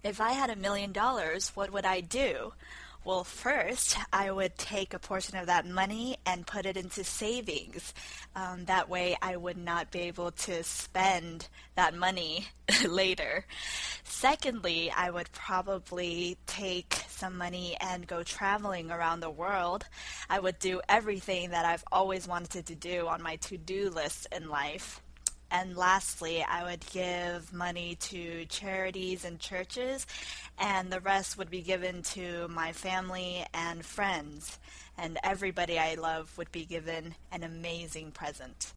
If I had $1 million, what would I do? Well, first, I would take a portion of that money and put it into savings. That way, I would not be able to spend that money later. Secondly, I would probably take some money and go traveling around the world. I would do everything that I've always wanted to do on my to-do list in life. And lastly, I would give money to charities and churches, and the rest would be given to my family and friends. And everybody I love would be given an amazing present.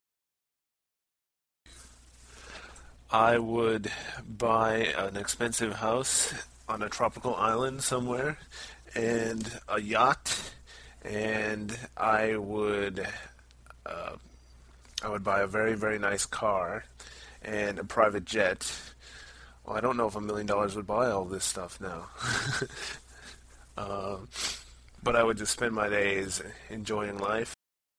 I would buy an expensive house on a tropical island somewhere, and a yacht, and I would buy a very, very nice car and a private jet. Well, I don't know if $1 million would buy all this stuff now. But I would just spend my days enjoying life.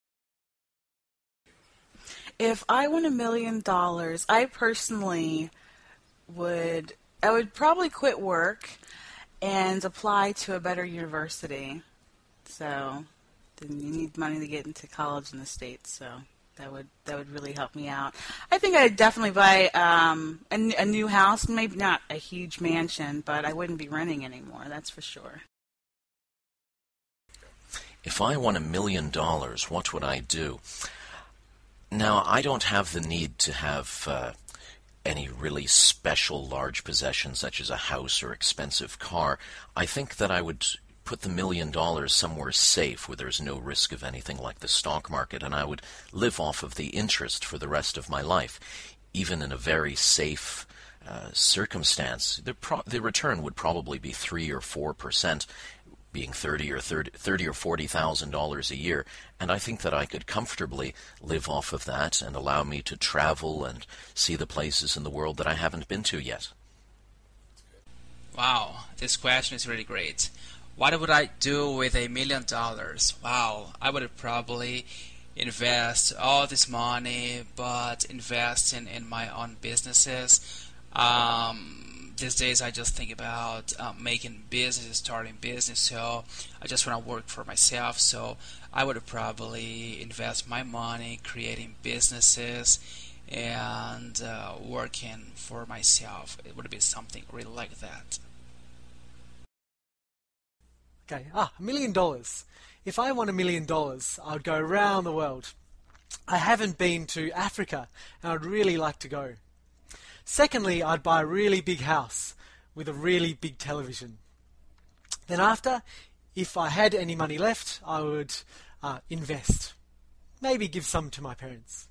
If I won $1 million, I personally I would probably quit work and apply to a better university. So, then you need money to get into college in the States, so that would really help me out. I think I'd definitely buy a new house, maybe not a huge mansion, but I wouldn't be renting anymore, that's for sure. If I won $1 million, what would I do? Now, I don't have the need to have any really special large possessions such as a house or expensive car. I think that I would put the $1 million somewhere safe where there's no risk of anything like the stock market, and I would live off of the interest for the rest of my life. Even in a very safe circumstance, the return would probably be 3 or 4%, being $30 or $40,000 a year, and I think that I could comfortably live off of that and allow me to travel and see the places in the world that I haven't been to yet. Wow, this question is really great. What would I do with $1 million? Wow, I would probably invest all this money, but invest in my own businesses. These days I just think about making business, starting business, so I just want to work for myself. So I would probably invest my money creating businesses and working for myself. It would be something really like that. Okay, $1 million. If I won $1 million, I would go around the world. I haven't been to Africa, and I'd really like to go. Secondly, I'd buy a really big house with a really big television. Then after, if I had any money left, I would invest. Maybe give some to my parents.